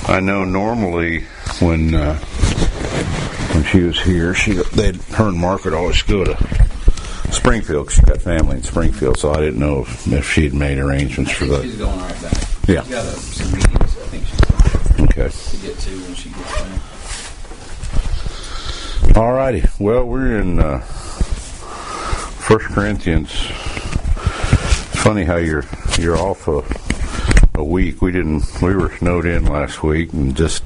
I know normally when she was here, her and Mark would always go to Springfield, because she's got family in Springfield, so I didn't know if she'd made arrangements for that. She's going right back. Yeah. She's got some meetings I think she's going Okay. to get to when she gets back. All righty. Well, we're in 1 Corinthians. It's funny how you're off a week. We were snowed in last week, and just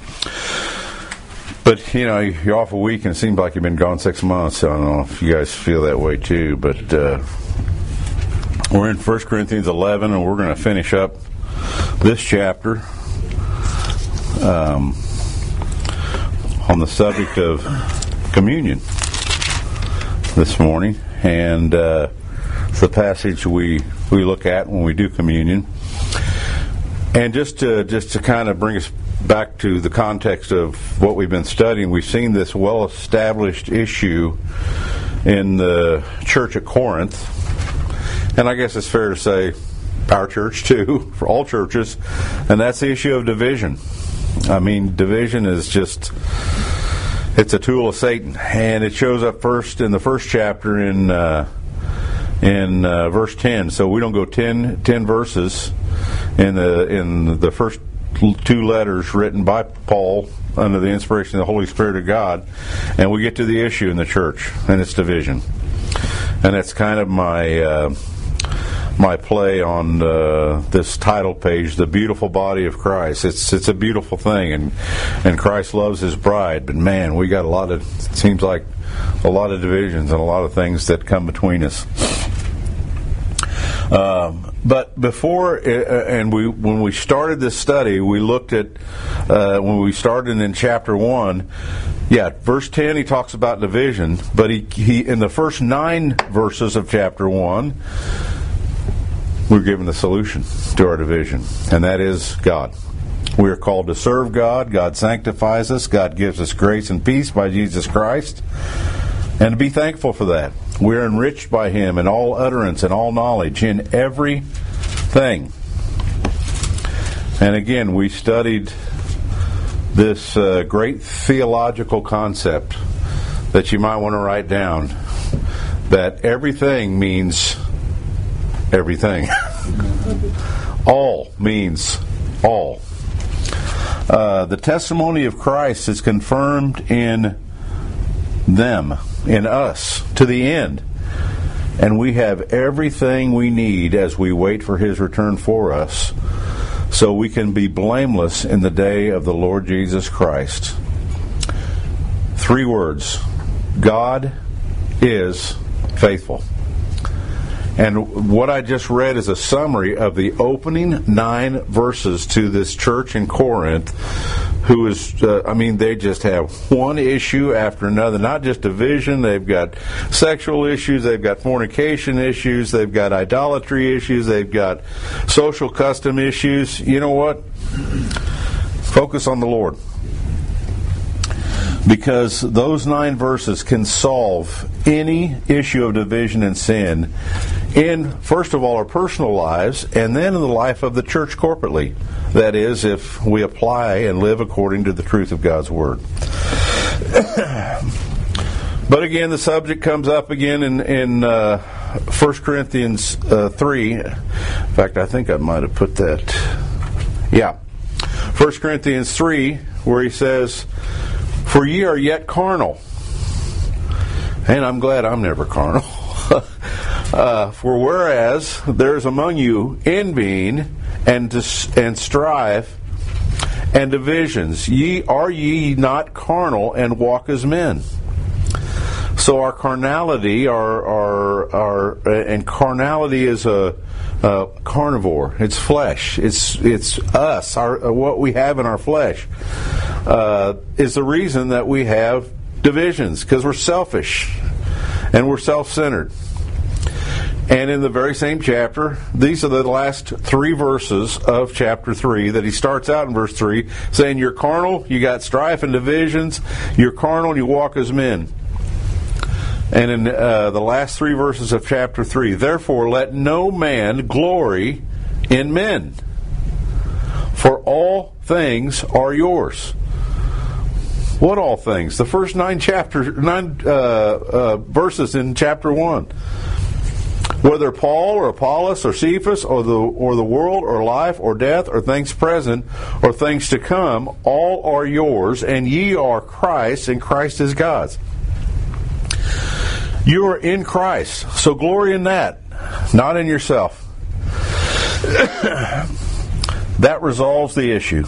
but you're off a week and it seems like you've been gone 6 months. I don't know if you guys feel that way too, but we're in 1 Corinthians 11, and we're going to finish up this chapter on the subject of communion this morning, and it's the passage we look at when we do communion. And just to kind of bring us back to the context of what we've been studying, we've seen this well-established issue in the church at Corinth, and I guess it's fair to say our church too, for all churches, and that's the issue of division. I mean, division is just, it's a tool of Satan, and it shows up first in the first chapter in verse 10. So we don't go 10 verses in the first two letters written by Paul under the inspiration of the Holy Spirit of God, and we get to the issue in the church, and it's division. And that's kind of my play on this title page, The Beautiful Body of Christ. It's a beautiful thing, and Christ loves His bride, but man, we got it seems like a lot of divisions and a lot of things that come between us. But before, when we started this study, we looked at, when we started in chapter 1, verse 10, he talks about division, but he in the first 9 verses of chapter 1, we're given the solution to our division, and that is God. We are called to serve God. God sanctifies us. God gives us grace and peace by Jesus Christ, and to be thankful for that. We are enriched by Him in all utterance and all knowledge, in everything. And again, we studied this great theological concept that you might want to write down, that everything means everything. All means all. The testimony of Christ is confirmed in them, in us, to the end. And we have everything we need as we wait for His return for us, so we can be blameless in the day of the Lord Jesus Christ. 3 words. God is faithful. And what I just read is a summary of the opening 9 verses to this church in Corinth, who is, they just have one issue after another. Not just division, they've got sexual issues, they've got fornication issues, they've got idolatry issues, they've got social custom issues. You know what? Focus on the Lord. Because those 9 verses can solve any issue of division and sin in, first of all, our personal lives, and then in the life of the church corporately. That is, if we apply and live according to the truth of God's Word. But again, the subject comes up again in 1 Corinthians 3. In fact, I think I might have put that. 1 Corinthians 3, where he says, "For ye are yet carnal." And I'm glad I'm never carnal. "For whereas there is among you envying and strife and divisions, are ye not carnal and walk as men?" So our carnality, and carnality is a carnivore. It's flesh. It's us. What we have in our flesh is the reason that we have divisions, because we're selfish and we're self-centered. And in the very same chapter, these are the last 3 verses of chapter 3 that he starts out in verse 3 saying, "You're carnal, you got strife and divisions, you're carnal, and you walk as men." And in the last 3 verses of chapter 3, "Therefore let no man glory in men, for all all things are yours. What all things? The first 9 verses in chapter 1. Whether Paul or Apollos or Cephas or the world or life or death or things present or things to come, all are yours, and ye are Christ, and Christ is God's. You are in Christ, so glory in that, not in yourself. That resolves the issue.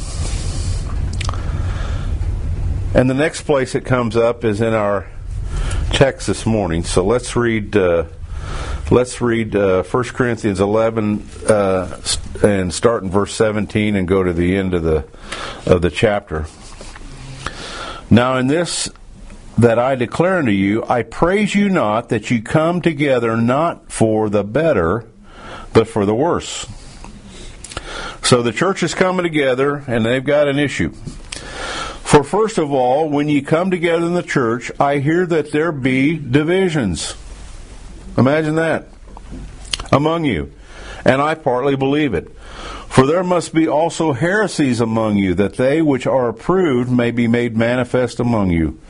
And the next place it comes up is in our text this morning. So let's read 1 Corinthians 11 and start in verse 17 and go to the end of the chapter. Now in this that I declare unto you, I praise you not that you come together not for the better, but for the worse. So the church is coming together, and they've got an issue. For first of all, when ye come together in the church, I hear that there be divisions. Imagine that. Among you. And I partly believe it. For there must be also heresies among you, that they which are approved may be made manifest among you.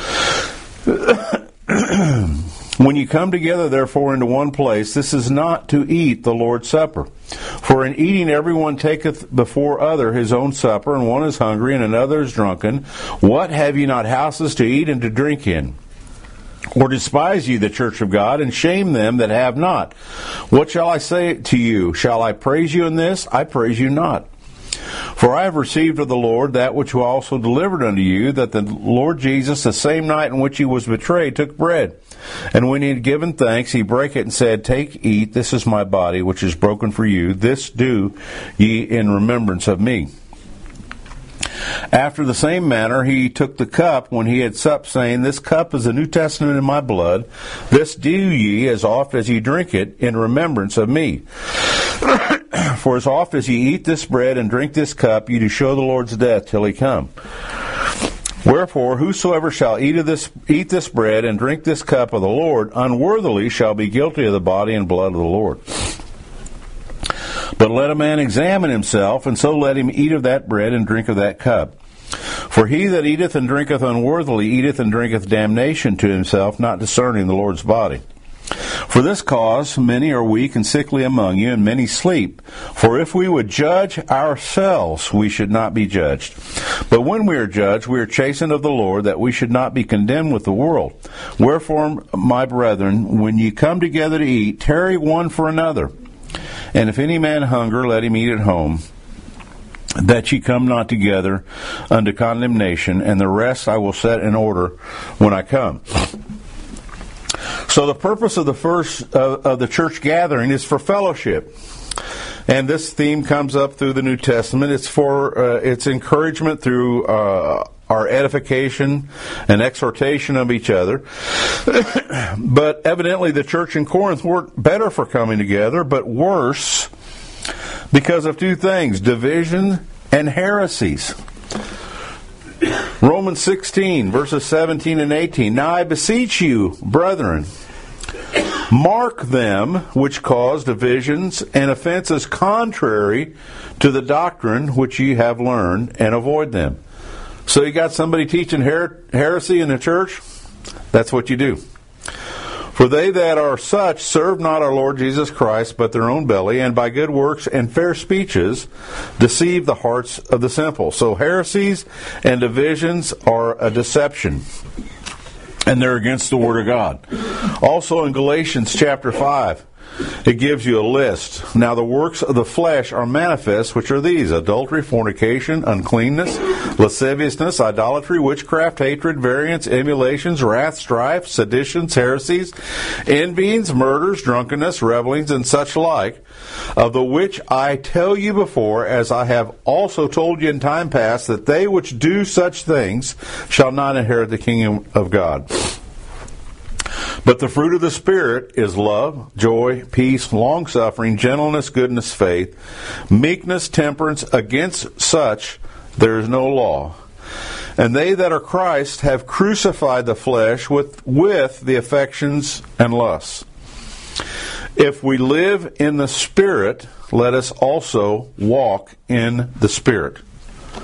When you come together, therefore, into one place, this is not to eat the Lord's Supper. For in eating everyone taketh before other his own supper, and one is hungry, and another is drunken. What, have ye not houses to eat and to drink in? Or despise ye the church of God, and shame them that have not? What shall I say to you? Shall I praise you in this? I praise you not. For I have received of the Lord that which I also delivered unto you, that the Lord Jesus, the same night in which he was betrayed, took bread. And when he had given thanks, he brake it and said, Take, eat, this is my body, which is broken for you. This do ye in remembrance of me. After the same manner he took the cup when he had supped, saying, This cup is the New Testament in my blood. This do ye as oft as ye drink it in remembrance of me. For as oft as ye eat this bread and drink this cup, ye do show the Lord's death till he come. Wherefore, whosoever shall eat this bread and drink this cup of the Lord unworthily shall be guilty of the body and blood of the Lord. But let a man examine himself, and so let him eat of that bread and drink of that cup. For he that eateth and drinketh unworthily eateth and drinketh damnation to himself, not discerning the Lord's body. For this cause many are weak and sickly among you, and many sleep. For if we would judge ourselves, we should not be judged. But when we are judged, we are chastened of the Lord, that we should not be condemned with the world. Wherefore, my brethren, when ye come together to eat, tarry one for another. And if any man hunger, let him eat at home, that ye come not together unto condemnation, and the rest I will set in order when I come. So the purpose of the church gathering is for fellowship, and this theme comes up through the New Testament. It's for its encouragement through our edification and exhortation of each other. But evidently the church in Corinth weren't better for coming together, but worse because of two things: division and heresies. Romans 16, verses 17 and 18. Now I beseech you, brethren, mark them which cause divisions and offenses contrary to the doctrine which ye have learned, and avoid them. So you got somebody teaching heresy in the church? That's what you do. For they that are such serve not our Lord Jesus Christ, but their own belly, and by good works and fair speeches deceive the hearts of the simple. So heresies and divisions are a deception, and they're against the Word of God. Also in Galatians chapter 5, it gives you a list. Now the works of the flesh are manifest, which are these: adultery, fornication, uncleanness, lasciviousness, idolatry, witchcraft, hatred, variance, emulations, wrath, strife, seditions, heresies, envyings, murders, drunkenness, revelings, and such like, of the which I tell you before, as I have also told you in time past, that they which do such things shall not inherit the kingdom of God. But the fruit of the Spirit is love, joy, peace, long-suffering, gentleness, goodness, faith, meekness, temperance. Against such there is no law. And they that are Christ have crucified the flesh with the affections and lusts. If we live in the Spirit, let us also walk in the Spirit.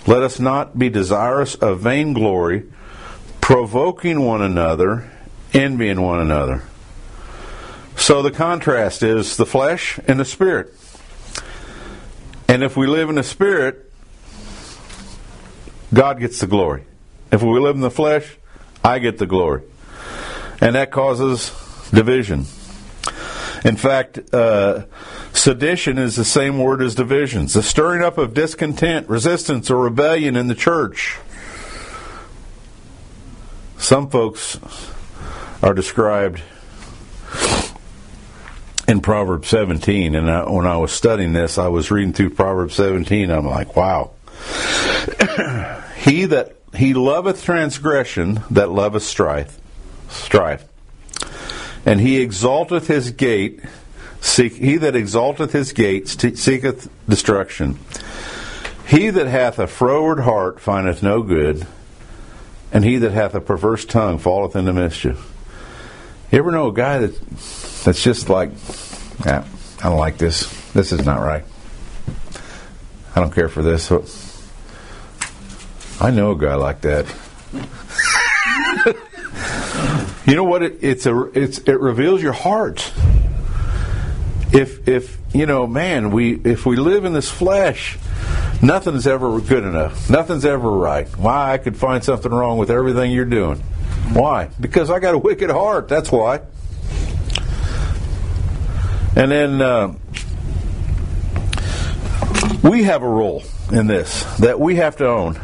Let us not be desirous of vainglory, provoking one another, envying one another. So the contrast is the flesh and the spirit. And if we live in the spirit, God gets the glory. If we live in the flesh, I get the glory. And that causes division. In fact, sedition is the same word as divisions. The stirring up of discontent, resistance, or rebellion in the church. Some folks are described in Proverbs 17, and when I was studying this, I was reading through Proverbs 17, I'm like, wow. He loveth transgression that loveth strife. And he exalteth his gate, he that exalteth his gate seeketh destruction. He that hath a froward heart findeth no good, and he that hath a perverse tongue falleth into mischief. You ever know a guy that's just like, I don't like this. This is not right. I don't care for this. I know a guy like that. You know what? It reveals your heart. If you know, man, if we live in this flesh, nothing's ever good enough. Nothing's ever right. Why? I could find something wrong with everything you're doing. Why? Because I got a wicked heart. That's why. And then we have a role in this that we have to own,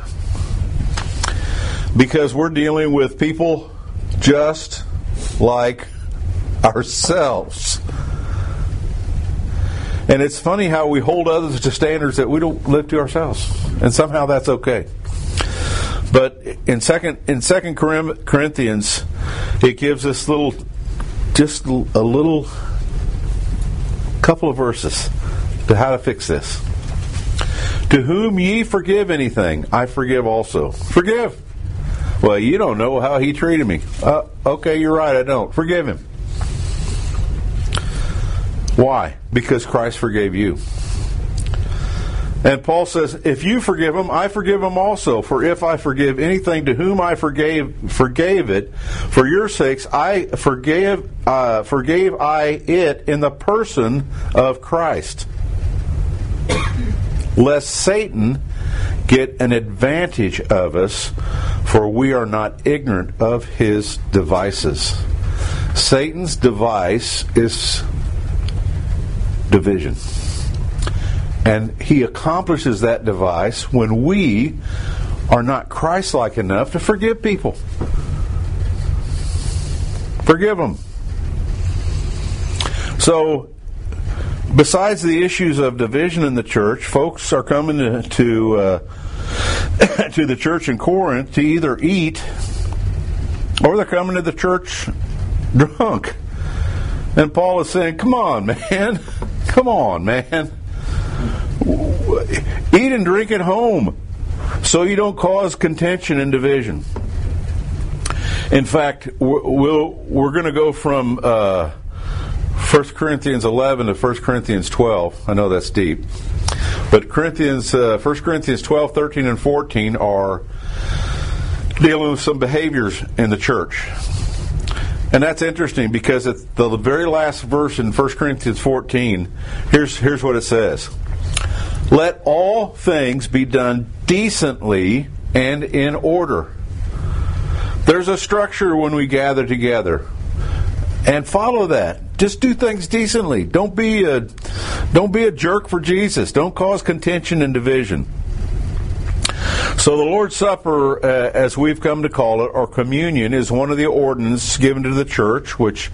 because we're dealing with people just like ourselves. And it's funny how we hold others to standards that we don't live to ourselves, and somehow that's okay. But in Second Corinthians, it gives us just a little couple of verses to how to fix this. To whom ye forgive anything, I forgive also. Forgive. Well, you don't know how he treated me. Okay, you're right, I don't. Forgive him. Why? Because Christ forgave you. And Paul says, if you forgive him, I forgive him also. For if I forgive anything to whom I forgave it, for your sakes I forgave I it in the person of Christ, lest Satan get an advantage of us, for we are not ignorant of his devices. Satan's device is division. And he accomplishes that device when we are not Christ-like enough to forgive people. Forgive them. So, besides the issues of division in the church, folks are coming to the church in Corinth to either eat, or they're coming to the church drunk. And Paul is saying, come on, man. Come on, man. Eat and drink at home so you don't cause contention and division. In fact, we're going to go from 1 Corinthians 11 to 1 Corinthians 12. I know that's deep. But 1 Corinthians 12, 13, and 14 are dealing with some behaviors in the church. And that's interesting because at the very last verse in 1 Corinthians 14, here's what it says. Let all things be done decently and in order. There's a structure when we gather together. And follow that. Just do things decently. Don't be a jerk for Jesus. Don't cause contention and division. So the Lord's Supper, as we've come to call it, or communion, is one of the ordinances given to the church, which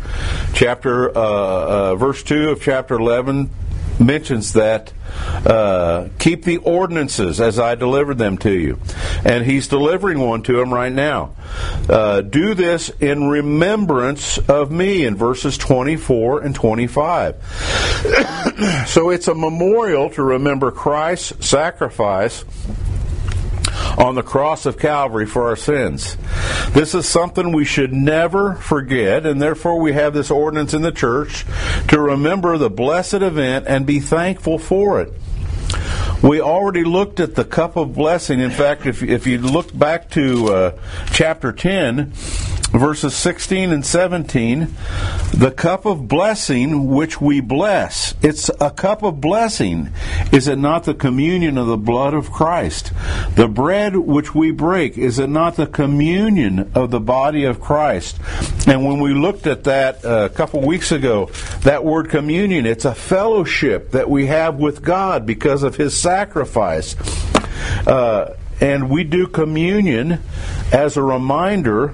verse 2 of chapter 11 mentions that keep the ordinances as I delivered them to you. And he's delivering one to them right now. Do this in remembrance of me in verses 24 and 25. So it's a memorial to remember Christ's sacrifice on the cross of Calvary for our sins. This is something we should never forget, and therefore we have this ordinance in the church to remember the blessed event and be thankful for it. We already looked at the cup of blessing. In fact, if you look back to chapter 10, verses 16 and 17, the cup of blessing which we bless. It's a cup of blessing. Is it not the communion of the blood of Christ? The bread which we break, is it not the communion of the body of Christ? And when we looked at that a couple weeks ago, that word communion, it's a fellowship that we have with God because of His sacrifice. And we do communion as a reminder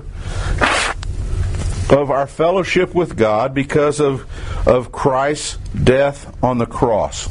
of our fellowship with God because of Christ's death on the cross.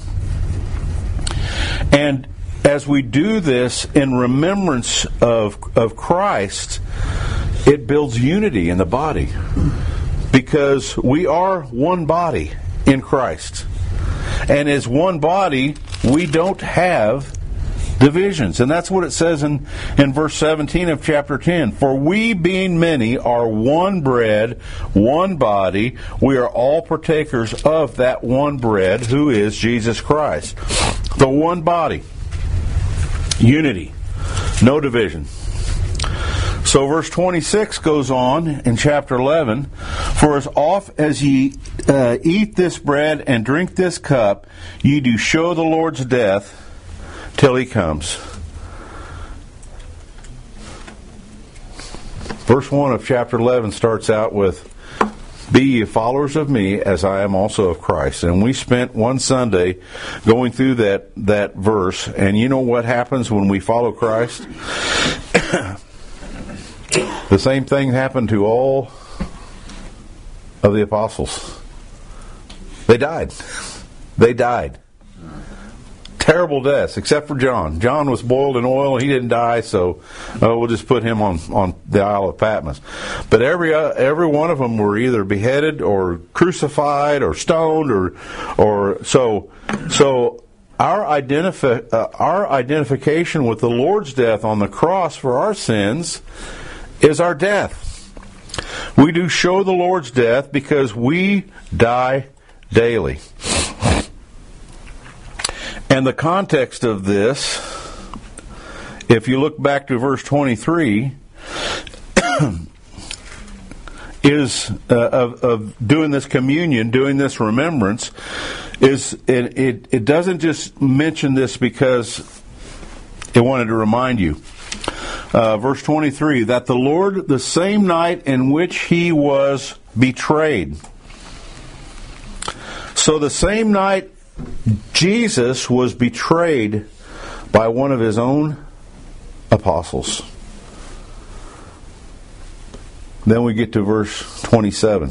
And as we do this in remembrance of Christ, it builds unity in the body because we are one body in Christ. And as one body, we don't have divisions. And that's what it says in verse 17 of chapter 10. For we, being many, are one bread, one body. We are all partakers of that one bread, who is Jesus Christ. The one body. Unity. No division. So verse 26 goes on in chapter 11. For as oft as ye eat this bread and drink this cup, ye do show the Lord's death till He comes. Verse 1 of chapter 11 starts out with, Be ye followers of me, as I am also of Christ. And we spent one Sunday going through that verse. And you know what happens when we follow Christ? The same thing happened to all of the apostles. They died. They died. Terrible deaths, except for John. John was boiled in oil. He didn't die, so we'll just put him on the Isle of Patmos. But every one of them were either beheaded or crucified or stoned or so. Our identification with the Lord's death on the cross for our sins is our death. We do show the Lord's death because we die daily. And the context of this, if you look back to verse 23, is of doing this communion, doing this remembrance, is it doesn't just mention this because it wanted to remind you. Verse 23, that the Lord, the same night in which He was betrayed. So the same night Jesus was betrayed by one of His own apostles. Then we get to verse 27.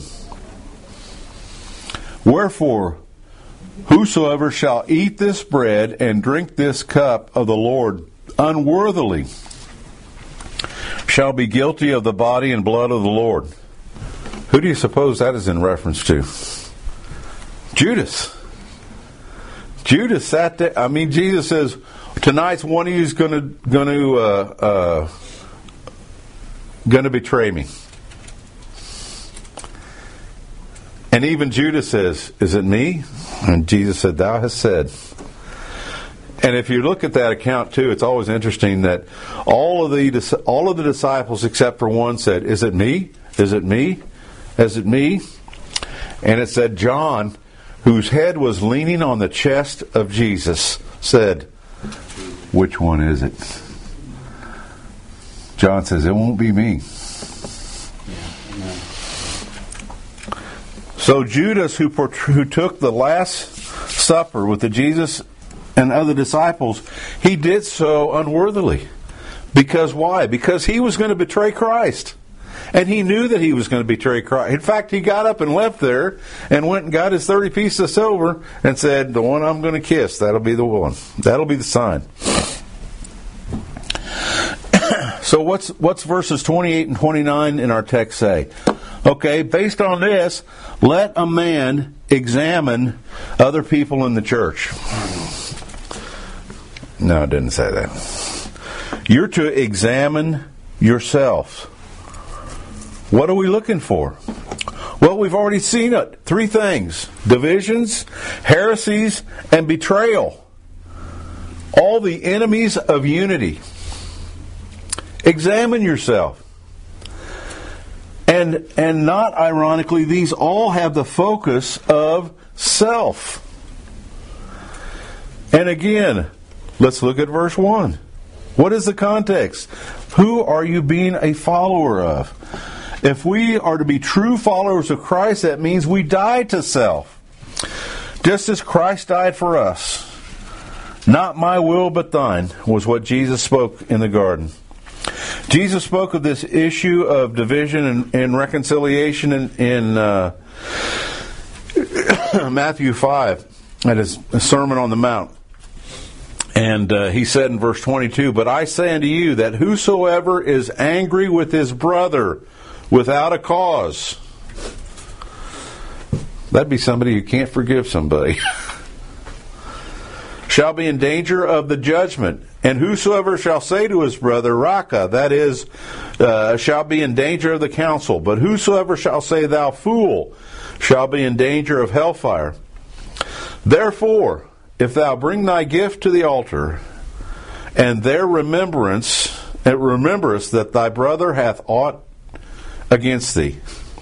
Wherefore, whosoever shall eat this bread and drink this cup of the Lord unworthily shall be guilty of the body and blood of the Lord. Who do you suppose that is in reference to? Judas. Judas sat there. I mean, Jesus says, tonight's one of you is going to betray me. And even Judas says, is it me? And Jesus said, thou hast said. And if you look at that account too, it's always interesting that all of the disciples except for one said, is it me? Is it me? Is it me? And it said John, whose head was leaning on the chest of Jesus, said, which one is it? John says, it won't be me. So Judas, who took the Last Supper with the Jesus and other disciples, he did so unworthily. Because why? Because he was going to betray Christ. And he knew that he was going to betray Christ. In fact, he got up and left there and went and got his 30 pieces of silver and said, the one I'm going to kiss, that'll be the one. That'll be the sign. So what's verses 28 and 29 in our text say? Okay, based on this, let a man examine other people in the church. No, it didn't say that. You're to examine yourself. What are we looking for? Well, we've already seen it. 3 things. Divisions, heresies, and betrayal. all the enemies of unity. Examine yourself. And not ironically, these all have the focus of self. And again, let's look at verse 1. What is the context? Who are you being a follower of? If we are to be true followers of Christ, that means we die to self. Just as Christ died for us. Not my will, but thine, was what Jesus spoke in the garden. Jesus spoke of this issue of division and reconciliation in Matthew 5 at his Sermon on the Mount. And he said in verse 22, "But I say unto you that whosoever is angry with his brother without a cause," that'd be somebody who can't forgive somebody, "shall be in danger of the judgment. And whosoever shall say to his brother, Raca," that is, shall be in danger of the council. "But whosoever shall say, Thou fool," shall be in danger of hellfire. Therefore, if thou bring thy gift to the altar, and there rememberest that thy brother hath aught against thee,"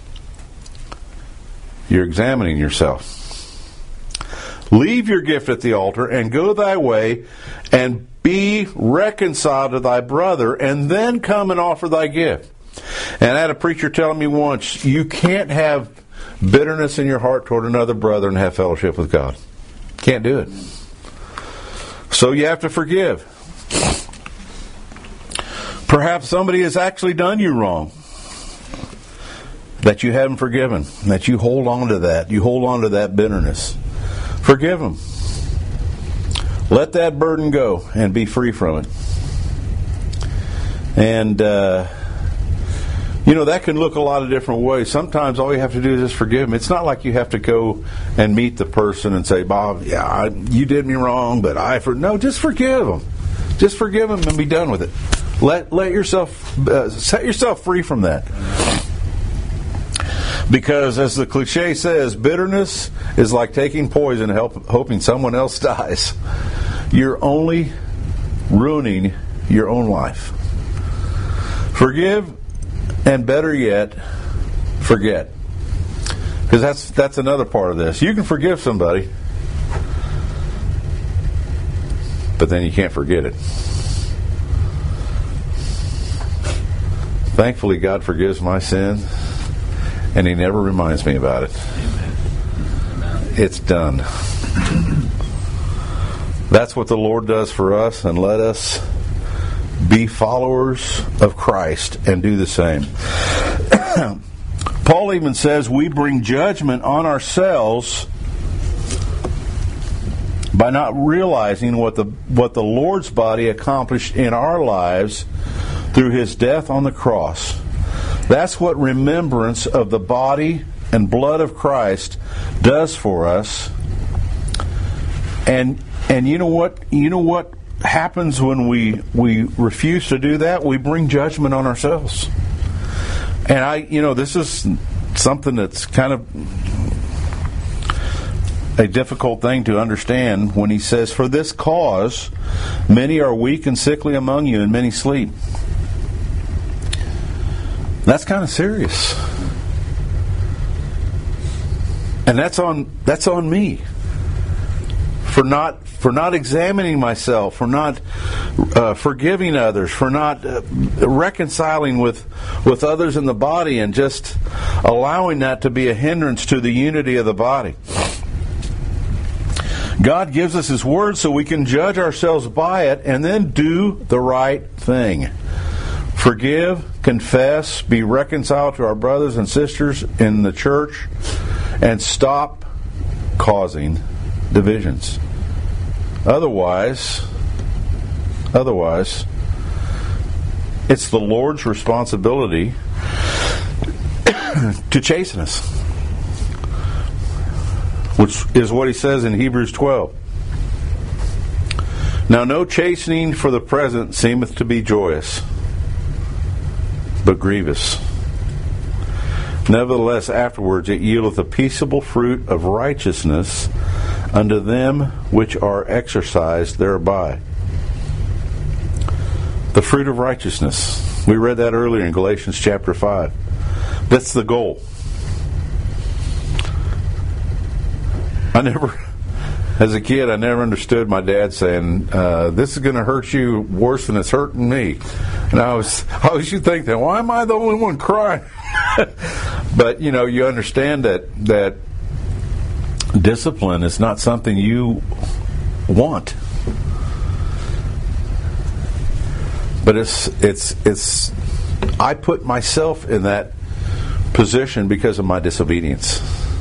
you're examining yourself. "Leave your gift at the altar, and go thy way, and be reconciled to thy brother, and then come and offer thy gift." And I had a preacher telling me once, you can't have bitterness in your heart toward another brother and have fellowship with God. Can't do it. So you have to forgive. Perhaps somebody has actually done you wrong that you haven't forgiven, that you hold on to that. You hold on to that bitterness. Forgive them. Let that burden go and be free from it. And, that can look a lot of different ways. Sometimes all you have to do is just forgive them. It's not like you have to go and meet the person and say, "Bob, yeah, you did me wrong, but no, just forgive them. Just forgive them and be done with it. Let yourself, set yourself free from that. Because as the cliche says, bitterness is like taking poison and hoping someone else dies. You're only ruining your own life. Forgive, and better yet, forget. Because that's another part of this. You can forgive somebody, but then you can't forget it. Thankfully, God forgives my sin, and He never reminds me about it. It's done. That's what the Lord does for us, and let us be followers of Christ and do the same. Paul even says we bring judgment on ourselves by not realizing what the Lord's body accomplished in our lives through His death on the cross. That's what remembrance of the body and blood of Christ does for us. And you know what? You know what happens when we refuse to do that? We bring judgment on ourselves. And this is something that's kind of a difficult thing to understand when he says, "For this cause many are weak and sickly among you, and many sleep." That's kind of serious. And that's on me. For not examining myself, for not forgiving others, for not reconciling with others in the body, and just allowing that to be a hindrance to the unity of the body. God gives us His Word so we can judge ourselves by it and then do the right thing. Forgive, confess, be reconciled to our brothers and sisters in the church, and stop causing divisions. Otherwise, it's the Lord's responsibility to chasten us, which is what He says in Hebrews 12. "Now no chastening for the present seemeth to be joyous, but grievous. Nevertheless afterwards it yieldeth a peaceable fruit of righteousness unto them which are exercised thereby. The fruit of righteousness. We read that earlier in Galatians chapter 5. That's the goal. As a kid, I never understood my dad saying, this is going to hurt you worse than it's hurting me. And I always used to think that, why am I the only one crying? But, you understand that discipline is not something you want. But it's I put myself in that position because of my disobedience.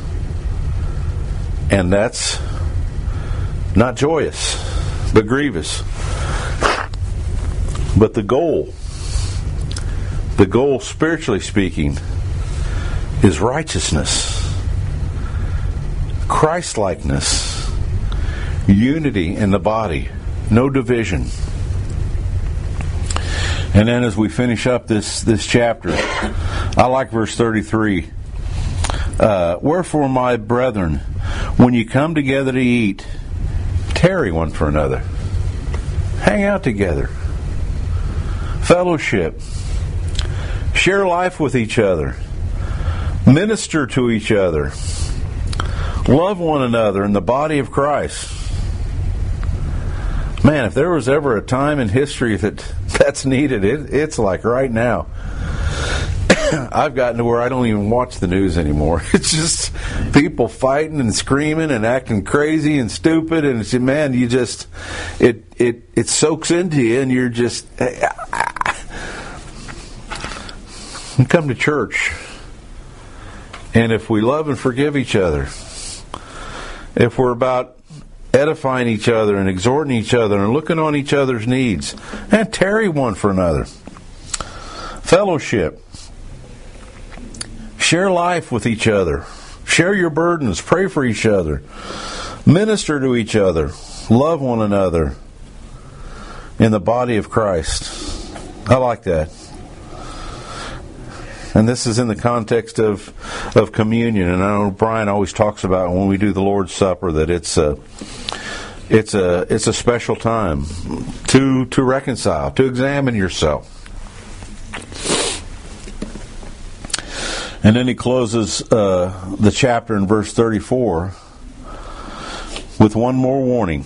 And that's not joyous, but grievous. But the goal spiritually speaking, is righteousness, Christ-likeness, unity in the body, no division. And then as we finish up this chapter, I like verse 33. Wherefore, my brethren, when you come together to eat, tarry one for another. Hang out together. Fellowship. Share life with each other. Minister to each other. Love one another in the body of Christ. Man, if there was ever a time in history that's needed, it's like right now. I've gotten to where I don't even watch the news anymore. It's just people fighting and screaming and acting crazy and stupid, and it's, man, you just it soaks into you, and you're just you come to church, and if we love and forgive each other, if we're about edifying each other and exhorting each other and looking on each other's needs, and tarry one for another, fellowship. Share life with each other. Share your burdens. Pray for each other. Minister to each other. Love one another in the body of Christ. I like that. And this is in the context of communion. And I know Brian always talks about when we do the Lord's Supper that it's a special time to reconcile, to examine yourself. And then he closes the chapter in verse 34 with one more warning.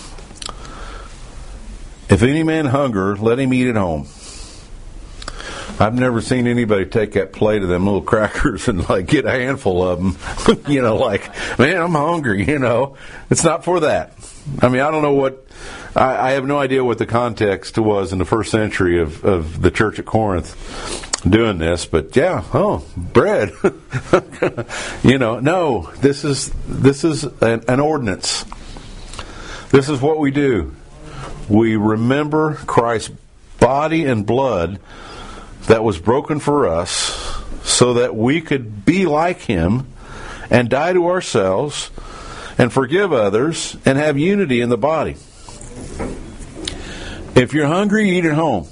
If any man hunger, let him eat at home. I've never seen anybody take that plate of them little crackers and get a handful of them. Man, I'm hungry, It's not for that. I mean, I don't know what... I have no idea what the context was in the first century of the church at Corinth doing this, but bread. No, this is an ordinance. This is what we do. We remember Christ's body and blood that was broken for us so that we could be like Him and die to ourselves and forgive others and have unity in the body. If you're hungry, eat at home.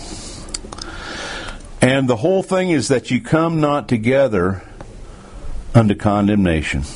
And the whole thing is that you come not together unto condemnation.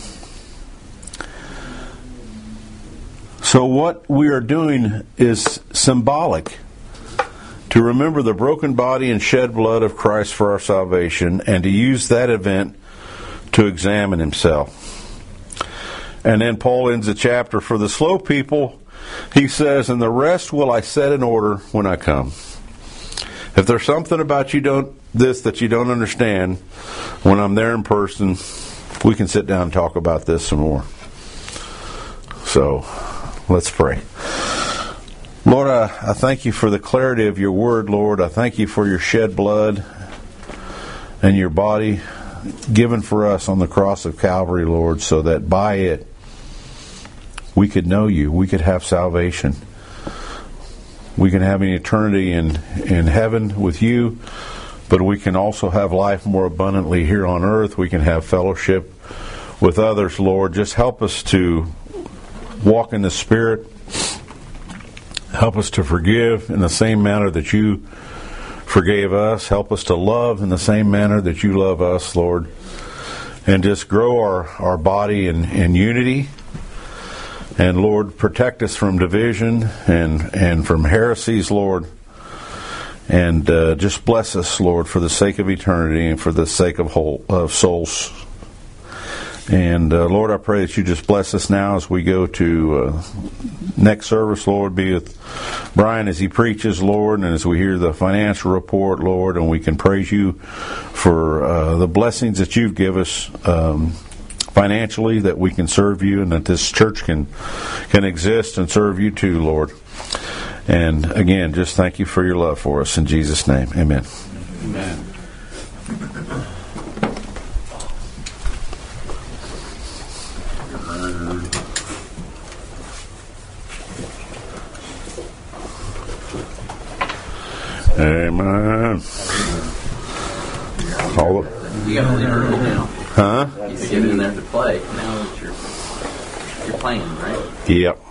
So what we are doing is symbolic to remember the broken body and shed blood of Christ for our salvation, and to use that event to examine himself. And then Paul ends the chapter, for the slow people, he says, and the rest will I set in order when I come. If there's something about that you don't understand, when I'm there in person, we can sit down and talk about this some more. So, let's pray. Lord, I thank you for the clarity of your word, Lord. I thank you for your shed blood and your body given for us on the cross of Calvary, Lord, so that by it we could know you, we could have salvation. We can have an eternity in heaven with you, but we can also have life more abundantly here on earth. We can have fellowship with others, Lord. Just help us to walk in the Spirit. Help us to forgive in the same manner that you forgave us. Help us to love in the same manner that you love us, Lord. And just grow our body in unity. And Lord, protect us from division and from heresies, Lord. And just bless us, Lord, for the sake of eternity and for the sake of souls. And Lord, I pray that you just bless us now as we go to next service, Lord. Be with Brian as he preaches, Lord, and as we hear the financial report, Lord, and we can praise you for the blessings that you've given us financially, that we can serve you and that this church can exist and serve you too, Lord. And again, just thank you for your love for us. In Jesus' name, amen. Amen. Amen. All You got to leave early now. huh? You get in there to play. Now that you're playing, right? Yep.